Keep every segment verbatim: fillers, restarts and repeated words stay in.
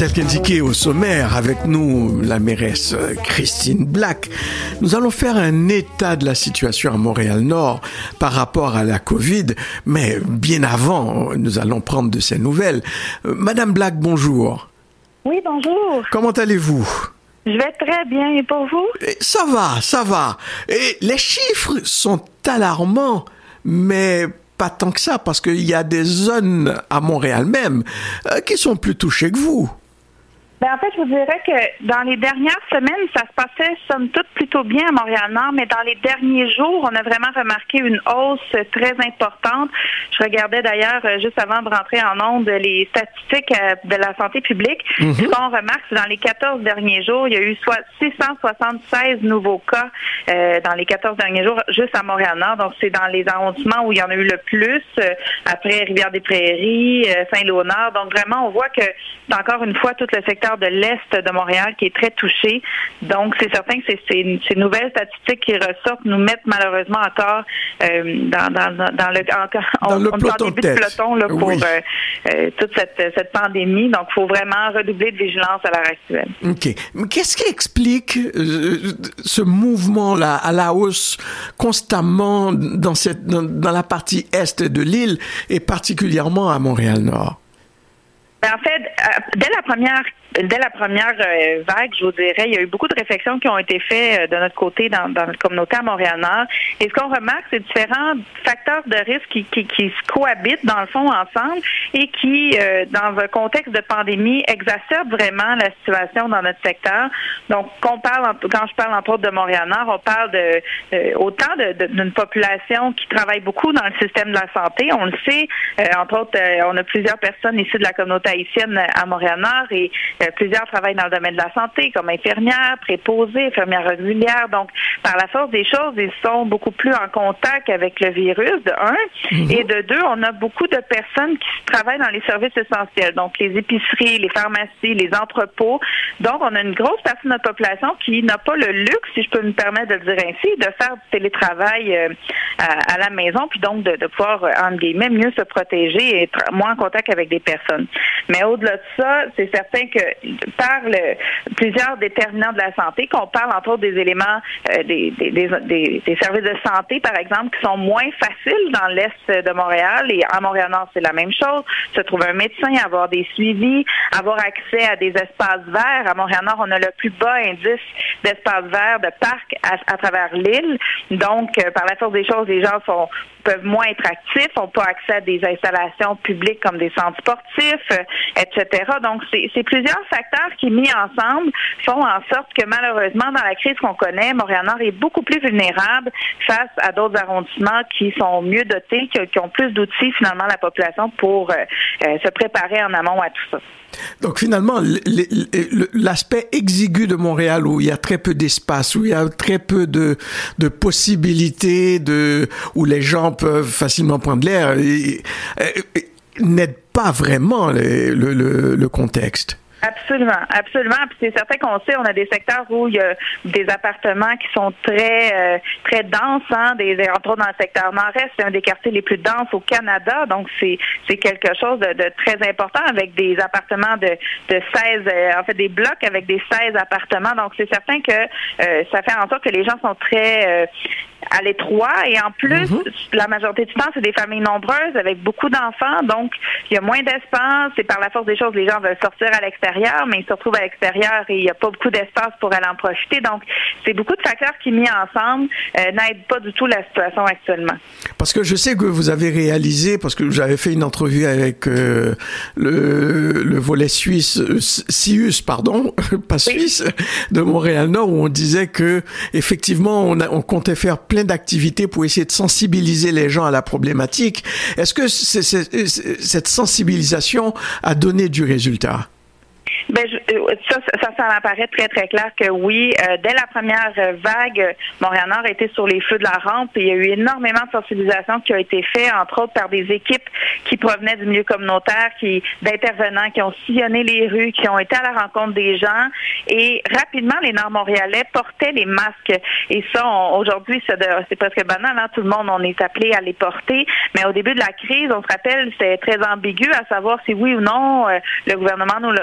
tel qu'indiqué au sommaire, avec nous, la mairesse Christine Black, nous allons faire un état de la situation à Montréal-Nord par rapport à la COVID, mais bien avant, nous allons prendre de ces nouvelles. Madame Black, bonjour. Oui, bonjour. Comment allez-vous? Je vais très bien, et pour vous? Ça va, ça va. Et les chiffres sont alarmants, mais pas tant que ça, parce qu'il y a des zones à Montréal même euh, qui sont plus touchées que vous. Ben, en fait, je vous dirais que dans les dernières semaines, ça se passait somme toute plutôt bien à Montréal-Nord, mais dans les derniers jours, on a vraiment remarqué une hausse très importante. Je regardais d'ailleurs, juste avant de rentrer en ondes, les statistiques de la santé publique. Mm-hmm. Ce qu'on remarque, c'est dans les quatorze derniers jours, il y a eu soit six cent soixante-seize nouveaux cas euh, dans les quatorze derniers jours, juste à Montréal-Nord. Donc, c'est dans les arrondissements où il y en a eu le plus, euh, après Rivière-des-Prairies, euh, Saint-Léonard. Donc, vraiment, on voit que c'est encore une fois tout le secteur de l'Est de Montréal qui est très touché. Donc, c'est certain que c'est, c'est, ces nouvelles statistiques qui ressortent nous mettent malheureusement encore euh, dans, dans, dans le, encore, dans on, le on peloton est en début de peloton là, pour oui. euh, euh, toute cette, cette pandémie. Donc, il faut vraiment redoubler de vigilance à l'heure actuelle. OK. Mais qu'est-ce qui explique euh, ce mouvement-là à la hausse constamment dans, cette, dans, dans la partie Est de l'île et particulièrement à Montréal-Nord? En fait, dès la première Dès la première euh, vague, je vous dirais, il y a eu beaucoup de réflexions qui ont été faites euh, de notre côté dans, dans notre communauté à Montréal-Nord. Et ce qu'on remarque, c'est différents facteurs de risque qui, qui, qui se cohabitent, dans le fond, ensemble et qui, euh, dans un contexte de pandémie, exacerbent vraiment la situation dans notre secteur. Donc, qu'on parle, quand je parle, entre autres, de Montréal-Nord, on parle de euh, autant de, de, d'une population qui travaille beaucoup dans le système de la santé. On le sait, euh, entre autres, euh, on a plusieurs personnes issues de la communauté haïtienne à Montréal-Nord et plusieurs travaillent dans le domaine de la santé, comme infirmières, préposées, infirmières régulières. Donc, par la force des choses, ils sont beaucoup plus en contact avec le virus, de un. Mm-hmm. Et de deux, on a beaucoup de personnes qui travaillent dans les services essentiels. Donc, les épiceries, les pharmacies, les entrepôts. Donc, on a une grosse partie de notre population qui n'a pas le luxe, si je peux me permettre de le dire ainsi, de faire du télétravail euh, à, à la maison, puis donc de, de pouvoir, entre guillemets, mieux se protéger et être moins en contact avec des personnes. Mais au-delà de ça, c'est certain que par le, plusieurs déterminants de la santé, qu'on parle entre autres des éléments euh, des, des, des, des services de santé, par exemple, qui sont moins faciles dans l'Est de Montréal, et à Montréal-Nord, c'est la même chose. Se trouver un médecin, avoir des suivis, avoir accès à des espaces verts. À Montréal-Nord, on a le plus bas indice d'espaces verts, de parcs à, à travers l'île. Donc, euh, par la force des choses, les gens sont peuvent moins être actifs, n'ont pas accès à des installations publiques comme des centres sportifs, euh, et cetera. Donc, c'est, c'est plusieurs facteurs qui, mis ensemble, font en sorte que, malheureusement, dans la crise qu'on connaît, Montréal-Nord est beaucoup plus vulnérable face à d'autres arrondissements qui sont mieux dotés, qui, qui ont plus d'outils, finalement, la population pour euh, euh, se préparer en amont à tout ça. Donc finalement, l'aspect exigu de Montréal, où il y a très peu d'espace, où il y a très peu de, de possibilités, de, où les gens peuvent facilement prendre l'air, n'aide pas vraiment le, le, le, le contexte. Absolument, absolument. Puis c'est certain qu'on sait, on a des secteurs où il y a des appartements qui sont très euh, très denses, hein, des, entre autres dans le secteur nord-est, c'est un des quartiers les plus denses au Canada, donc c'est c'est quelque chose de, de très important avec des appartements de de seize, euh, en fait des blocs avec des seize appartements. Donc c'est certain que euh, ça fait en sorte que les gens sont très euh, à l'étroit et en plus, mm-hmm. la majorité du temps, c'est des familles nombreuses avec beaucoup d'enfants, donc il y a moins d'espace et par la force des choses, les gens veulent sortir à l'extérieur, mais ils se retrouvent à l'extérieur et il n'y a pas beaucoup d'espace pour aller en profiter. Donc, c'est beaucoup de facteurs qui, mis ensemble, euh, n'aident pas du tout la situation actuellement. Parce que je sais que vous avez réalisé, parce que j'avais fait une entrevue avec euh, le, le volet suisse, euh, Sius, pardon, pas suisse, oui. de Montréal-Nord, où on disait que effectivement, on, a, on comptait faire plein d'activités pour essayer de sensibiliser les gens à la problématique. Est-ce que c'est, c'est, cette sensibilisation a donné du résultat? Ben, je, ça, ça, ça m'apparaît très, très clair que oui. Euh, dès la première vague, Montréal-Nord était sur les feux de la rampe et il y a eu énormément de sensibilisation qui a été faite, entre autres par des équipes qui provenaient du milieu communautaire, qui d'intervenants, qui ont sillonné les rues, qui ont été à la rencontre des gens. Et rapidement, les Nord-Montréalais portaient les masques. Et ça, on, aujourd'hui, c'est, de, c'est presque banal. Hein? Tout le monde, on est appelé à les porter. Mais au début de la crise, on se rappelle, c'était très ambigu à savoir si oui ou non euh, le gouvernement nous, nous recommandait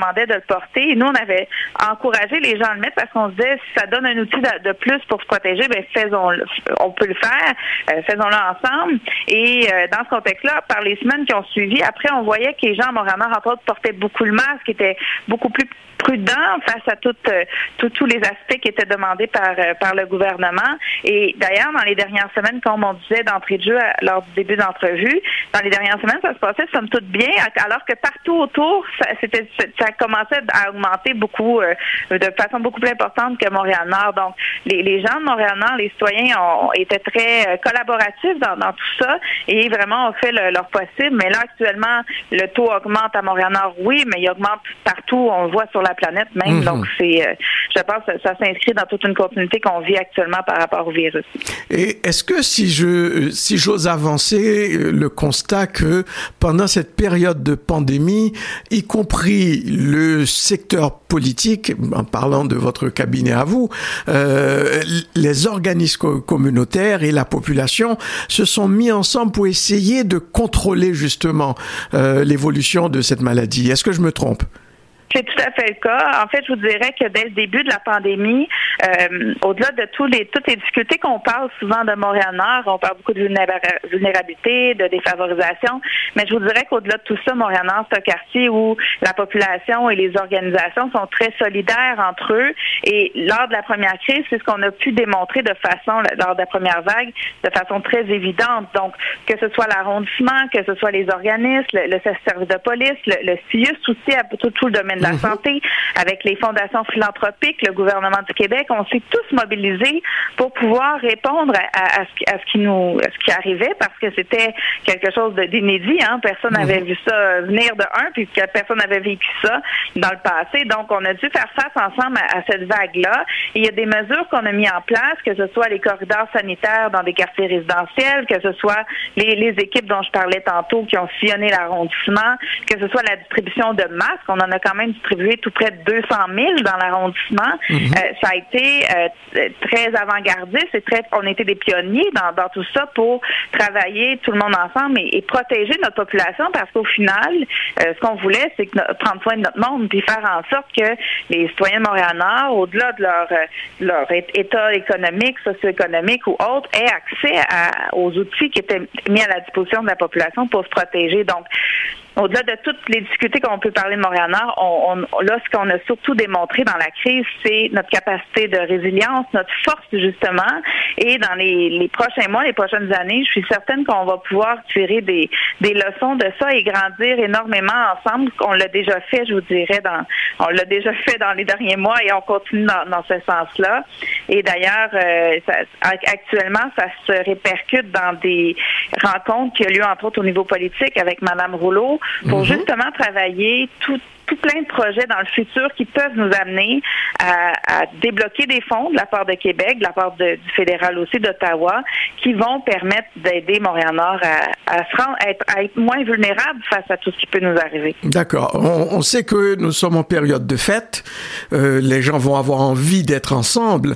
recommandait de le porter. Et nous, on avait encouragé les gens à le mettre parce qu'on se disait, si ça donne un outil de, de plus pour se protéger, bien, faisons-le. On peut le faire, euh, faisons-le ensemble. Et euh, dans ce contexte-là, par les semaines qui ont suivi, après, on voyait que les gens à Montréal-Nord, entre autres, portaient beaucoup le masque, étaient beaucoup plus prudent face à toutes, euh, tout, tous les aspects qui étaient demandés par, euh, par le gouvernement. Et d'ailleurs, dans les dernières semaines, comme on disait d'entrée de jeu à, lors du début d'entrevue, dans les dernières semaines, ça se passait somme toute bien, alors que partout autour, ça, c'était, ça commençait à augmenter beaucoup, euh, de façon beaucoup plus importante que Montréal-Nord. Donc, les, les gens de Montréal-Nord, les citoyens ont, étaient très euh, collaboratifs dans, dans tout ça et vraiment ont fait le, leur possible. Mais là, actuellement, le taux augmente à Montréal-Nord, oui, mais il augmente partout, on le voit sur la planète même. Mmh. Donc, c'est, euh, je pense que ça s'inscrit dans toute une continuité qu'on vit actuellement par rapport au virus. Et est-ce que si je, si j'ose avancer le constat que pendant cette période de pandémie, y compris le secteur politique, en parlant de votre cabinet à vous, euh, les organismes communautaires et la population se sont mis ensemble pour essayer de contrôler justement euh, l'évolution de cette maladie. Est-ce que je me trompe? C'est tout à fait le cas. En fait, je vous dirais que dès le début de la pandémie, euh, au-delà de tous les, toutes les difficultés qu'on parle souvent de Montréal-Nord, on parle beaucoup de vulnérabilité, de défavorisation, mais je vous dirais qu'au-delà de tout ça, Montréal-Nord, c'est un quartier où la population et les organisations sont très solidaires entre eux. Et lors de la première crise, c'est ce qu'on a pu démontrer de façon, lors de la première vague, de façon très évidente. Donc, que ce soit l'arrondissement, que ce soit les organismes, le, le service de police, le, le C I U S aussi, à tout, tout le domaine de la santé, avec les fondations philanthropiques, le gouvernement du Québec, on s'est tous mobilisés pour pouvoir répondre à, à, à, ce, à ce qui nous, à ce qui arrivait, parce que c'était quelque chose de, d'inédit. Hein? Personne n'avait vu ça venir de un, puis que personne n'avait vécu ça dans le passé. Donc, on a dû faire face ensemble à, à cette vague-là. Et il y a des mesures qu'on a mis en place, que ce soit les corridors sanitaires dans des quartiers résidentiels, que ce soit les, les équipes dont je parlais tantôt qui ont sillonné l'arrondissement, que ce soit la distribution de masques. On en a quand même distribué tout près de deux cent mille dans l'arrondissement. Mm-hmm. Euh, ça a été euh, très avant-gardiste et très, on était des pionniers dans, dans tout ça pour travailler tout le monde ensemble et, et protéger notre population parce qu'au final, euh, ce qu'on voulait, c'est que no, prendre soin de notre monde puis faire en sorte que les citoyens de Montréal-Nord, au-delà de leur, euh, leur état économique, socio-économique ou autre, aient accès à, aux outils qui étaient mis à la disposition de la population pour se protéger. Donc, au-delà de toutes les difficultés qu'on peut parler de Montréal-Nord, on, on, là, ce qu'on a surtout démontré dans la crise, c'est notre capacité de résilience, notre force, justement. Et dans les, les prochains mois, les prochaines années, je suis certaine qu'on va pouvoir tirer des, des leçons de ça et grandir énormément ensemble. On l'a déjà fait, je vous dirais, dans, on l'a déjà fait dans les derniers mois et on continue dans, dans ce sens-là. Et d'ailleurs, euh, ça, actuellement, ça se répercute dans des rencontres qui ont lieu, entre autres, au niveau politique avec Mme Rouleau, pour mm-hmm. justement travailler tout, tout plein de projets dans le futur qui peuvent nous amener à, à débloquer des fonds de la part de Québec, de la part de, du fédéral aussi, d'Ottawa, qui vont permettre d'aider Montréal-Nord à, à se rendre, à être, à être moins vulnérable face à tout ce qui peut nous arriver. D'accord. On, on sait que nous sommes en période de fête. Euh, les gens vont avoir envie d'être ensemble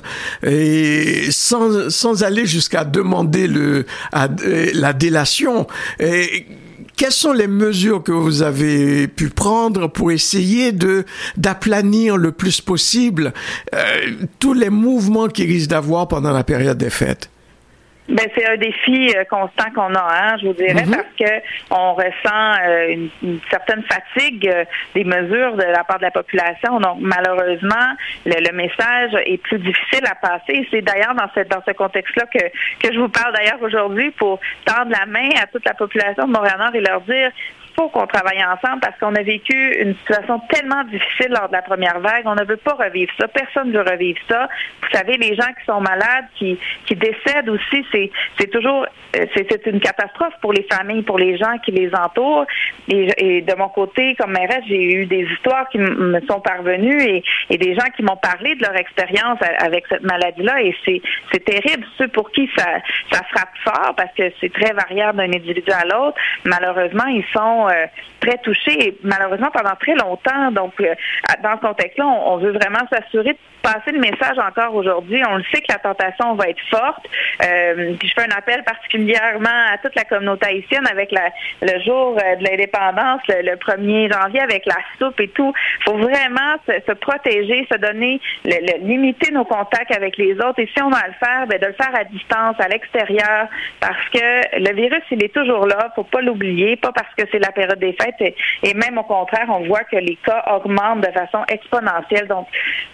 et sans, sans aller jusqu'à demander le, à, la délation. Et, quelles sont les mesures que vous avez pu prendre pour essayer de d'aplanir le plus possible euh, tous les mouvements qu'il risque d'avoir pendant la période des fêtes? Ben c'est un défi euh, constant qu'on a, hein, je vous dirais, mm-hmm. parce que on ressent euh, une, une certaine fatigue euh, des mesures de la part de la population. Donc malheureusement, le, le message est plus difficile à passer. Et c'est d'ailleurs dans ce dans ce contexte-là que que je vous parle d'ailleurs aujourd'hui pour tendre la main à toute la population de Montréal-Nord et leur dire faut qu'on travaille ensemble parce qu'on a vécu une situation tellement difficile lors de la première vague. On ne veut pas revivre ça. Personne ne veut revivre ça. Vous savez, les gens qui sont malades, qui, qui décèdent aussi, c'est, c'est toujours c'est, c'est une catastrophe pour les familles, pour les gens qui les entourent. Et, et de mon côté, comme mairesse, j'ai eu des histoires qui m- me sont parvenues et, et des gens qui m'ont parlé de leur expérience avec cette maladie-là. Et c'est, c'est terrible. Ceux pour qui ça, ça frappe fort parce que c'est très variable d'un individu à l'autre. Malheureusement, ils sont Euh, très touchés et malheureusement pendant très longtemps. Donc, euh, dans ce contexte-là, on, on veut vraiment s'assurer de passer le message encore aujourd'hui. On le sait que la tentation va être forte. Euh, puis je fais un appel particulièrement à toute la communauté haïtienne avec la, le jour euh, de l'indépendance l'indépendance le, le premier janvier avec la soupe et tout. Il faut vraiment se, se protéger, se donner, le, le, limiter nos contacts avec les autres. Et si on va le faire, ben, de le faire à distance, à l'extérieur, parce que le virus, il est toujours là. Faut pas l'oublier, pas parce que c'est la période des fêtes. Et, et même au contraire, on voit que les cas augmentent de façon exponentielle. Donc,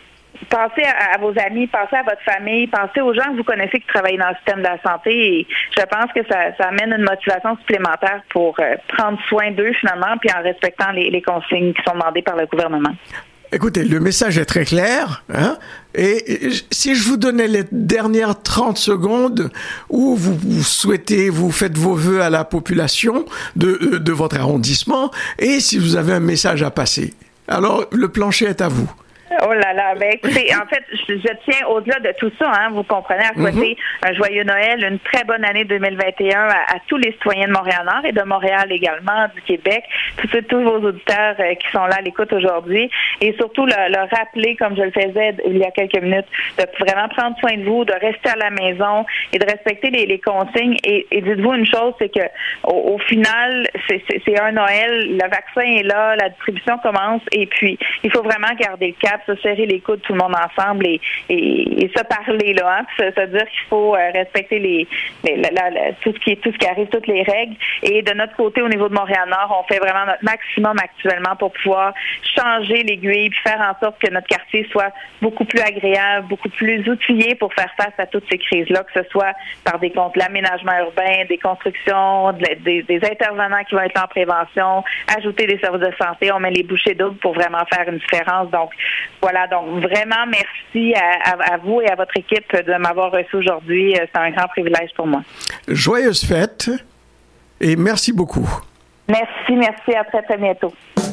pensez à, à vos amis, pensez à votre famille, pensez aux gens que vous connaissez qui travaillent dans le système de la santé. Et je pense que ça, ça amène une motivation supplémentaire pour euh, prendre soin d'eux finalement, puis en respectant les, les consignes qui sont demandées par le gouvernement. Écoutez, le message est très clair, hein? Et si je vous donnais les dernières trente secondes où vous, vous souhaitez, vous faites vos vœux à la population de, de votre arrondissement, et si vous avez un message à passer. Alors, le plancher est à vous. Oh là là, ben écoutez, en fait, je, je tiens au-delà de tout ça, hein, vous comprenez, à souhaiter mm-hmm. un joyeux Noël, une très bonne année deux mille vingt et un à, à tous les citoyens de Montréal-Nord et de Montréal également, du Québec, tous, tous vos auditeurs euh, qui sont là à l'écoute aujourd'hui, et surtout le, le rappeler, comme je le faisais il y a quelques minutes, de vraiment prendre soin de vous, de rester à la maison et de respecter les, les consignes. Et, et dites-vous une chose, c'est que au, au final, c'est, c'est, c'est un Noël, le vaccin est là, la distribution commence, et puis il faut vraiment garder le cap, se serrer les coudes tout le monde ensemble et, et, et se parler là, hein, se, se dire qu'il faut euh, respecter les, les la, la, la, tout ce qui tout ce qui arrive, toutes les règles. Et de notre côté, au niveau de Montréal-Nord, on fait vraiment notre maximum actuellement pour pouvoir changer l'aiguille puis faire en sorte que notre quartier soit beaucoup plus agréable, beaucoup plus outillé pour faire face à toutes ces crises-là, que ce soit par des comptes l'aménagement urbain, des constructions, de, des, des intervenants qui vont être en prévention, ajouter des services de santé, on met les bouchées doubles pour vraiment faire une différence. Donc voilà, donc vraiment merci à, à, à vous et à votre équipe de m'avoir reçu aujourd'hui. C'est un grand privilège pour moi. Joyeuses fêtes et merci beaucoup. Merci, merci. À très, très bientôt.